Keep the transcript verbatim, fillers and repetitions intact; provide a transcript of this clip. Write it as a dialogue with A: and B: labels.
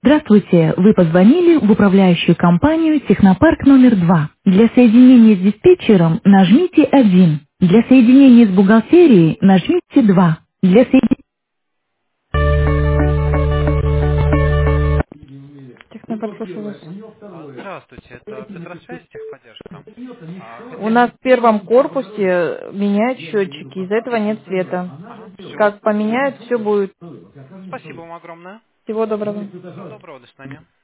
A: Здравствуйте, вы позвонили в управляющую компанию «Технопарк номер два». Для соединения с диспетчером нажмите один. Для соединения с бухгалтерией нажмите два. Для соединения... Технопарк, слушаю вас.
B: А, Здравствуйте, это Петросвязь, техподдержка. А,
A: У
B: Хотел...
A: нас в первом корпусе меняют счетчики, из-за этого нет света.
B: Ага, все.
A: Как поменяют, все будет.
B: Спасибо вам огромное.
A: Всего доброго.
B: Всего доброго, до свидания.